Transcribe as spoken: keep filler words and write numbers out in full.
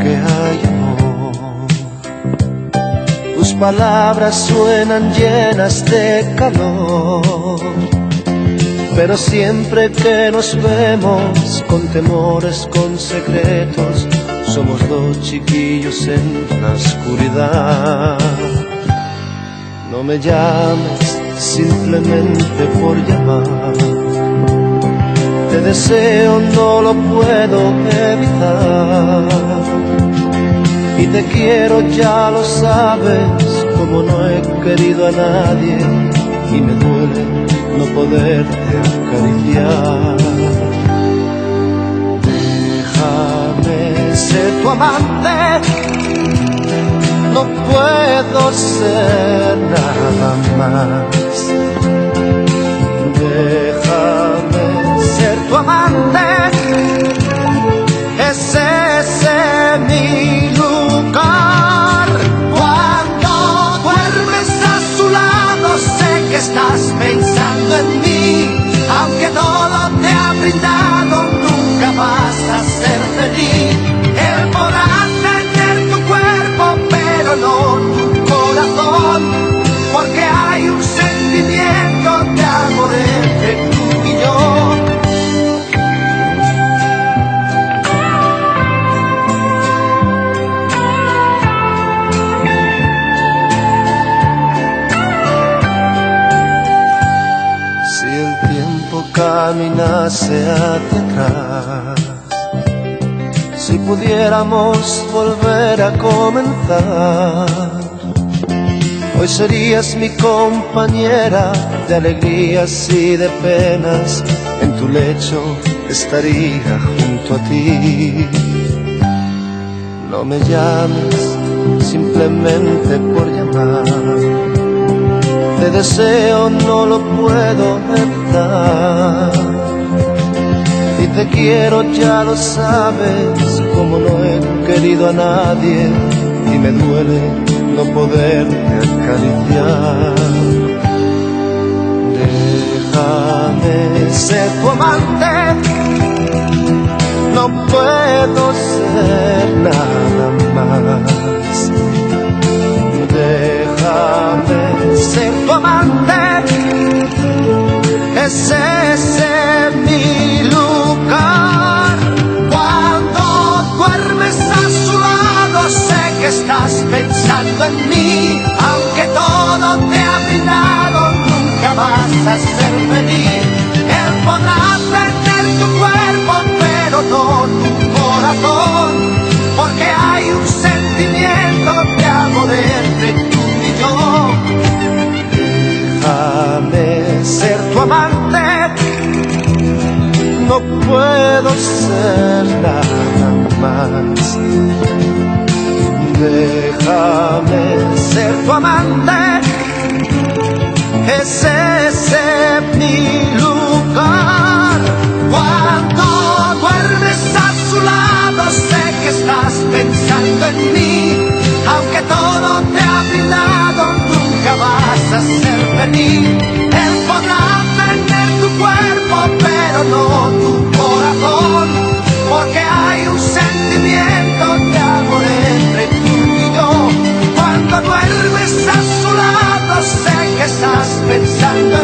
que hay amor. Tus palabras suenan llenas de calor, pero siempre que nos vemos con temores, con secretos, somos dos chiquillos en la oscuridad. No me llames simplemente por llamar, te deseo, no lo puedo evitar. Y te quiero, ya lo sabes, como no he querido a nadie, y me duele no poderte acariciar. Déjame ser tu amante, no puedo ser nada más. Déjame ser tu amante, es ese mi lugar. Cuando duermes a su lado, sé que estás pensando en mí. Aunque todo te ha brindado, nunca vas a ser feliz. Él podrá tener tu cuerpo, pero no tu corazón, porque hay un sentimiento de amor entre tú y yo. Si el tiempo caminase hacia atrás, si pudiéramos volver a comenzar, hoy serías mi compañera de alegrías y de penas. En tu lecho estaría junto a ti. No me llames simplemente por llamar, te deseo, no lo puedo evitar. Y te quiero, ya lo sabes, como no he querido a nadie, y me duele no poderte acariciar. Déjame ser tu amante, no puedo ser nada más. Déjame ser tu amante, es ese mi lugar. Cuando duermes a su lado, sé que estás pensando en mí. Aunque todo te ha brindado, nunca vas a ser feliz. Él podrá tener tu cuerpo, pero no tu corazón, porque hay un sentimiento de amor entre tú y yo. Déjame ser tu amante, no puedo ser nada más. Déjame ser tu amante, es ese mi lugar. Cuando duermes a su lado, sé que estás pensando en mí. Aunque todo te ha brindado, nunca vas a ser feliz. Él podrá tener tu cuerpo, pero no tu corazón, porque hay un sentimiento de amor entre tú y yo. Cuando duermes a su lado, sé que estás pensando